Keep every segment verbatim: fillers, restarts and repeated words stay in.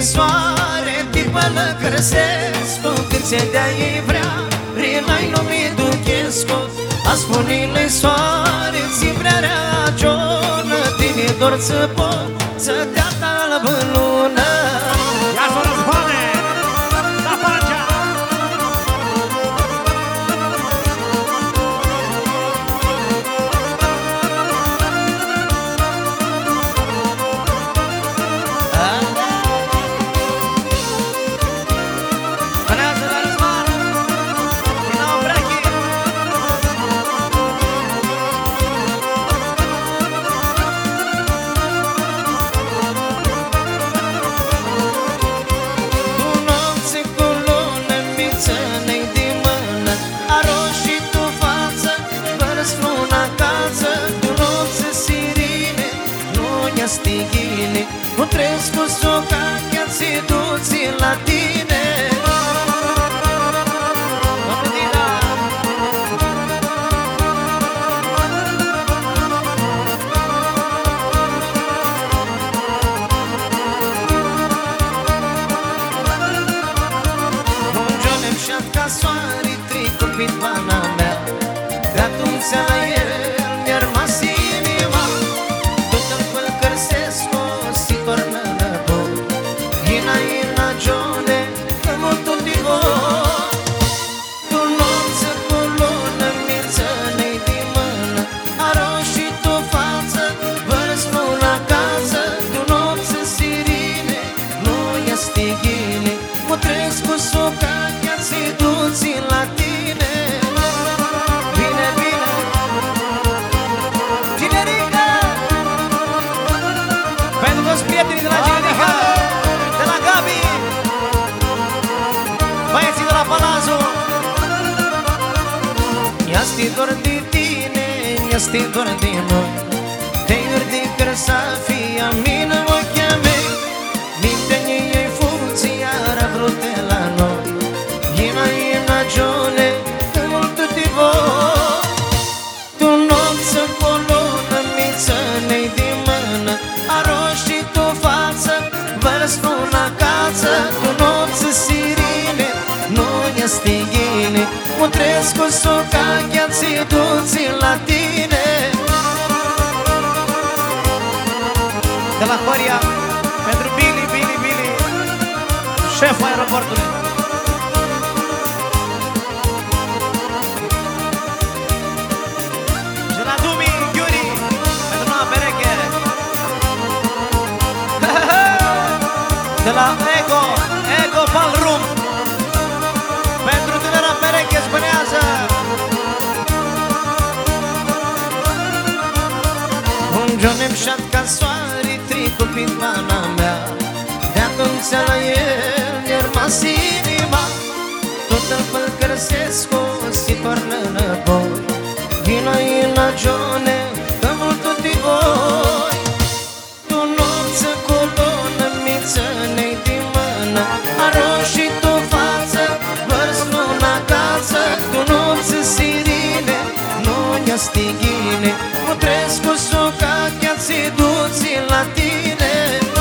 soare, tipă Lăcărsescu, când se dea ei vrea, rinai numit Duchescu. A spune-le soare, ți vrea rea Cionă, tine dor să pot, să dea talbă lună. Ia să războane, da facea! Stighine, nu treci cu soca, chiar ți duți la tine. Un giorno șat ca soare, tricul prin pana mea, de atunci la el mi-a rămas inima. Si torna înapoi, Ina, Ina, Gione, că molto ti vuoi. Tu nozze cu lună, mițănei din mână, aroșii tu față, vărăsnu la casă. Tu nozze sirine, nu ia stighine, mă trezi cu soca, chiar ți duți la tine. Bine, bine, Ginerica, pentru toți prietenii de la Ginerica, de la Gabi, băieții de la Palazzo. Ia-sti dor de tine, ia-sti dor de noi, te iurdi că să fie a mine ochia mei. Minte-ne ei fuții, iar a vrut la noi. Ina, Ina, Gione, că mult te voi. Tu nopță cu lună, mițănei din mână, aroșii tu față, vărăsnu la casă. Tu nopță sirine, nu ia stighine, mă trezi cu soca, chiar ți duți la tine. De la Horia, pentru Billy, Billy, Billy, șeful aeroportului. Și la Dumi, Yuri, pentru noua pereche. De la Ego, Ego Ballroom, pentru tânăra pereche spânează. Un giorno șat ca soare, tricul prin pana mea, de atunci la el mi-a rămas inima. Tot îl Lăcărsescu, si torna înapoi. Ina, Ina, Gione, că mult te voi. Tu nopță cu lună, mițănei din mână, aroșii tu față, vărăsnu la casă. Tu nopță sirine, nu ia stighine, mă trezi cu soca, chiar ți duți la tine.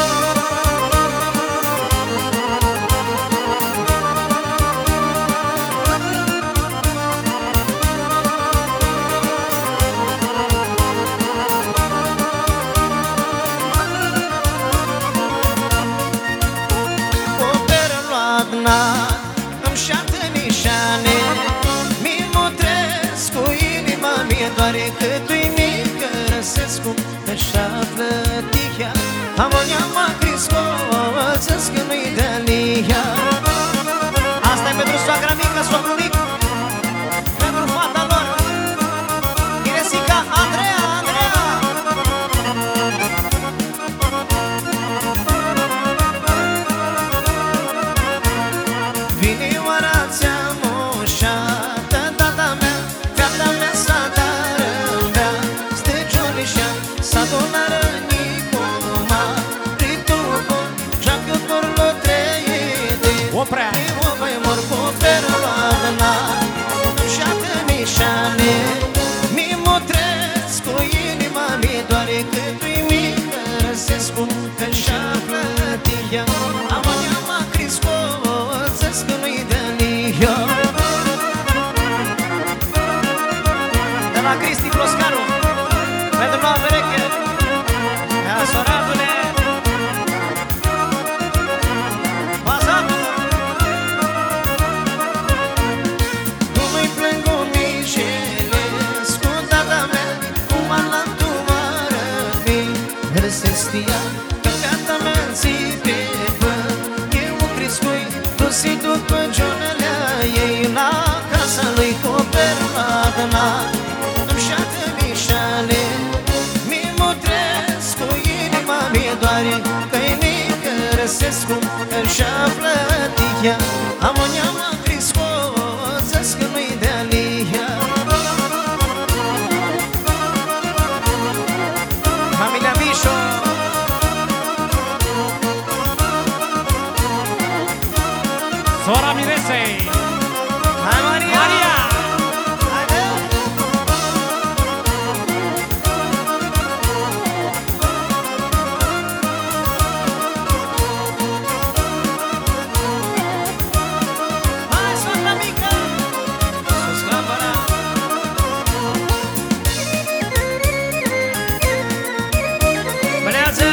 Îmi șartă nișane, mi mă tresc cu inima, mi-e doare cât-i mică. Răsescu, așa-flă tihia, amonia mă crisco, țăsc că nu-i de-alia. Asta-i pentru soacra mică, soacru mic, pentru fata lor, Iresica, Andreea, Andreea. Vine oara ți-a moșată, tata mea, fata mea, satară mea, stăciolișa, s-a donară Nicoma, ritupo, joacă-tor băi! Hai, Maria! Maria! Haide! Hai, soacra mică! Sus campana! Bănează!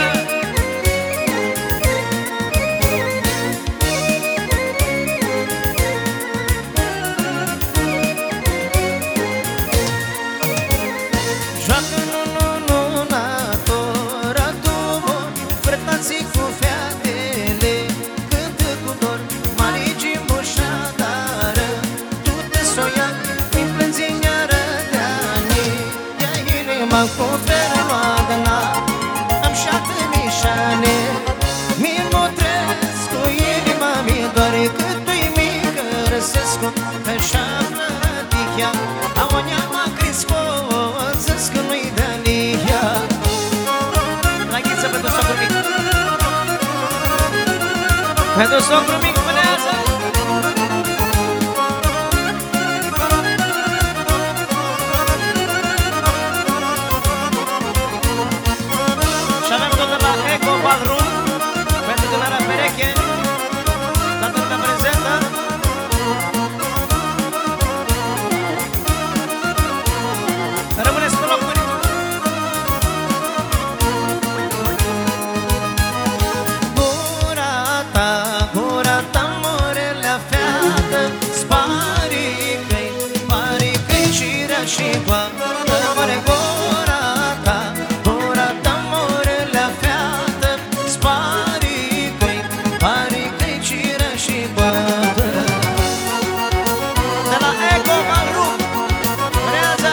Joacă nununatora tu-mă, frătații cu featele, cântă cu dor, marigii mușadară, tu te soia, mi plânzignară de-ani, ia inima cu fermoadă-na, am șapte nișane, mi-l motresc cu inima, mi doare cât tu-i mică, răsesc-o pe șablă tihia, a o neamă crisco, că nu-i de-alia. La ghiță pentru socru mic. Pentru socru mic, mânează. Și avem tot de la Eco Ballroom pentru tânăra pereche. Toată lumea prezentă. Rămâneți pe locuri. Gura ta, gura ta, morelea feată, sparică-i, sparică-i cirea și coadă. Mare gura ta, gura ta, morelea feată, sparică-i, sparică-i cirea și coadă. De la Eco Ballroom, vrează.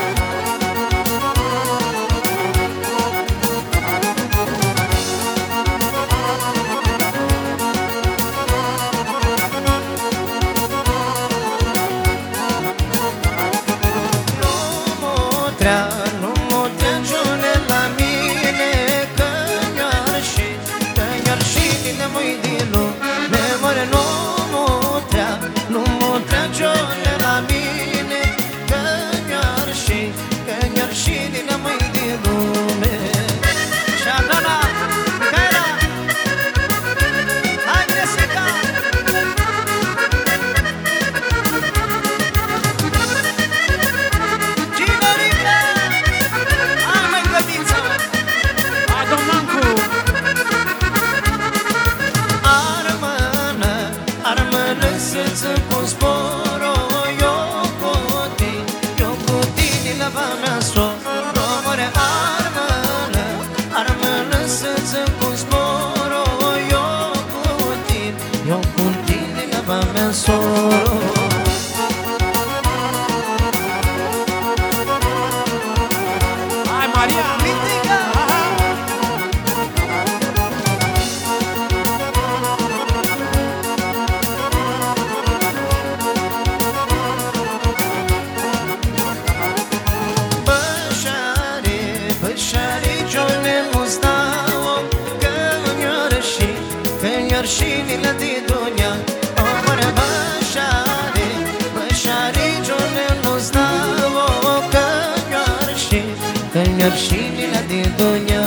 Nu mă trăgiune la mine, că mi-ar și, că mi-ar și din mâi din lume, măre, nu mă trea, nu mă trăgiune la mine, că mi-ar și, că mi-ar și din mâi din lume. Și Adana, Micaela, hai Jessica! Să-ți pun sporul, eu cu tine, eu cu tine la mea soro, măre, armână, armână, să-ți pun sporul, eu cu tine, eu cu tine la mea soro. Hai, Maria! Mitică! Și la de dunia, o mare bășare, bășare, Joane nu-ți dau o că-mi-ar și, că-mi-ar și la de dunia.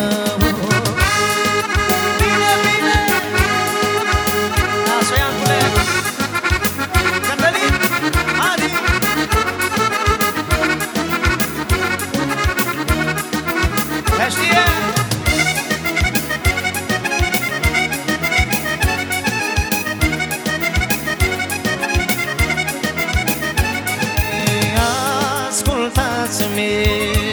Bine, bine! Las-o, Iancule! Cătălin, Adi! Că știe! Ascultați-mi,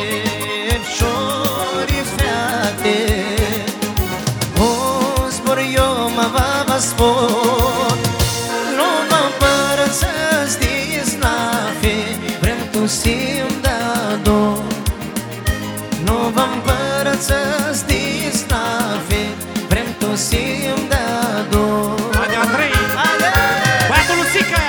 șorii feate, o zbor eu mă vă spun, nu vă împărățesc disnafe, vrem tu sim da dor. Nu vă împărățesc disnafe, vrem tu sim da dor. Haide, Andrei! Haide! Băiatul Luțică!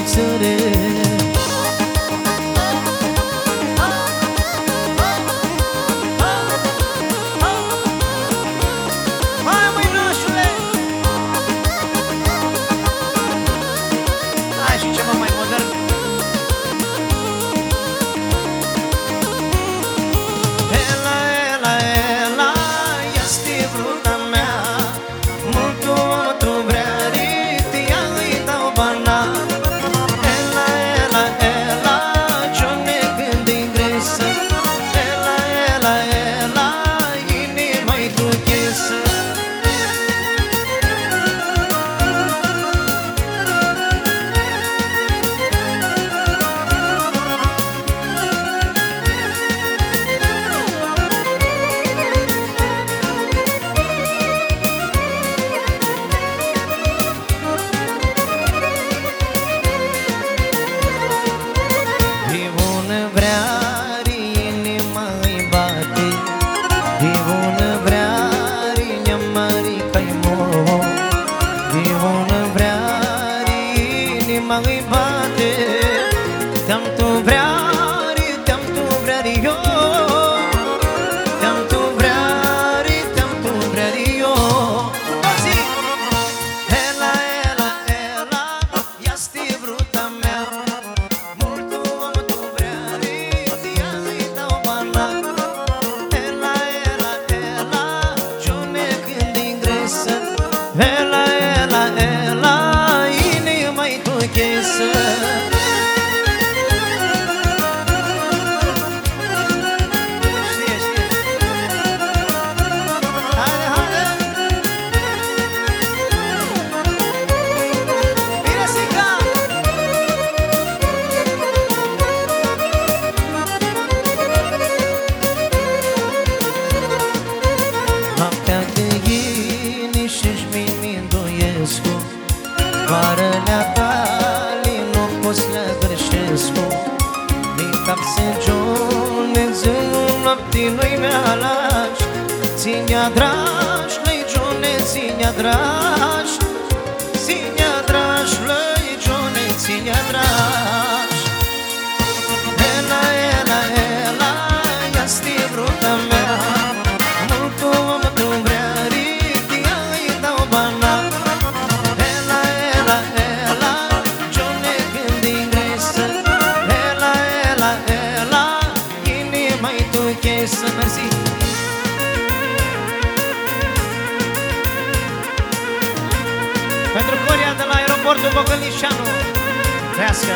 țăre. Îi bate, te-am tu vreari, te-am tu vreari eu, te-am tu vreari, te-am tu vreari eu. Ela, ela, ela, ia-sti vruta mea, mult am tu vreari, tia îi dau bana. Ela, ela, ela, ciune când ingresă. Ela, ela, ela, inima-i tu chesă. Știe, știe. Haide, haide. Bine, Sica! Noaptea de liniște-și mi-ndoiescu, vară-lea tali nu poți le greșescu. Din cap se gione, zânul noaptii nu-i mi-alași. Ține-a dragi, lăi gione, ține-a dragi, ține-a dragi, lăi gione, ține-a dragi. Ela, ela, ela, ia-sti vruta mea, mult om tu vreari, tia îi dau bana. Ela, ela, ela, ciune când ingresă. Ela, ela, ela, inima-i tu chesă. Mersi! Pentru Coria de la aeroportul Bogălișanu. Trească!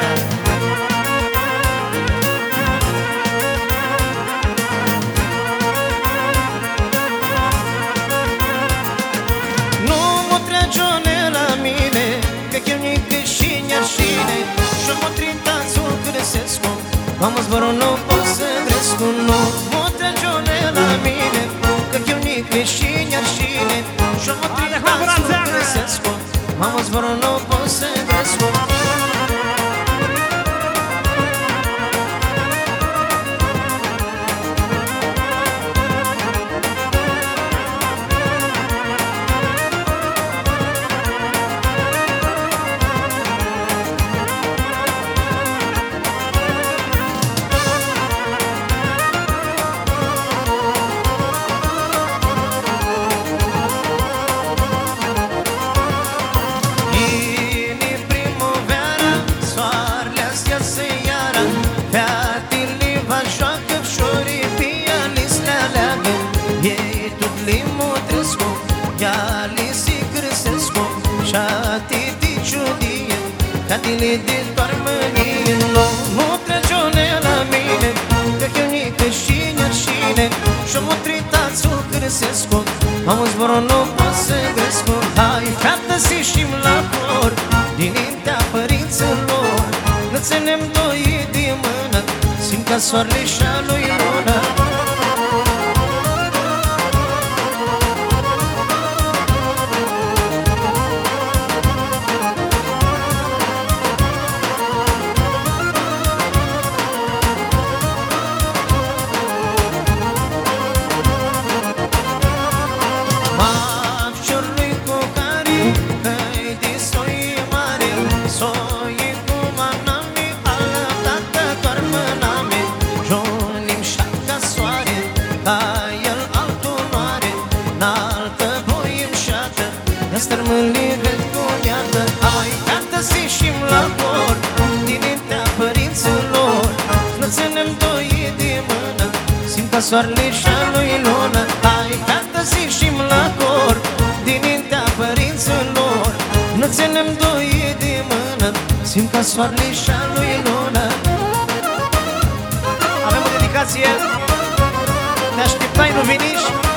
Nu mă trăgione la mine, că chiunică și nearșine. Și-o mă tritați o găsescu, am zborul nu pot să grescu. Nu mă trăgione la mine, că chiunică și nearșine. Și-o mă tritați o găsescu, am zborul nu pot să grescu. Catile de toarmănie, nu trăgione la mine, că chiunică și nearșine. Și-o mă tritați o găsescu, am zborul nu pot să grescu. Hai, fată, și-im la cor, dinaintea părinților. Ne ținem doi de mână, simt ca soarele și-a lui lună. Mafciorului cu care, că-i de soi mare, soi cu mare. soarele și-a lui lună. Hai, tată, zic și-mi la cor, dinaintea părinților, nu ținem doi de mână, simt ca soarele și-a lui lună. Avem o dedicație, te așteptai, nu veniși?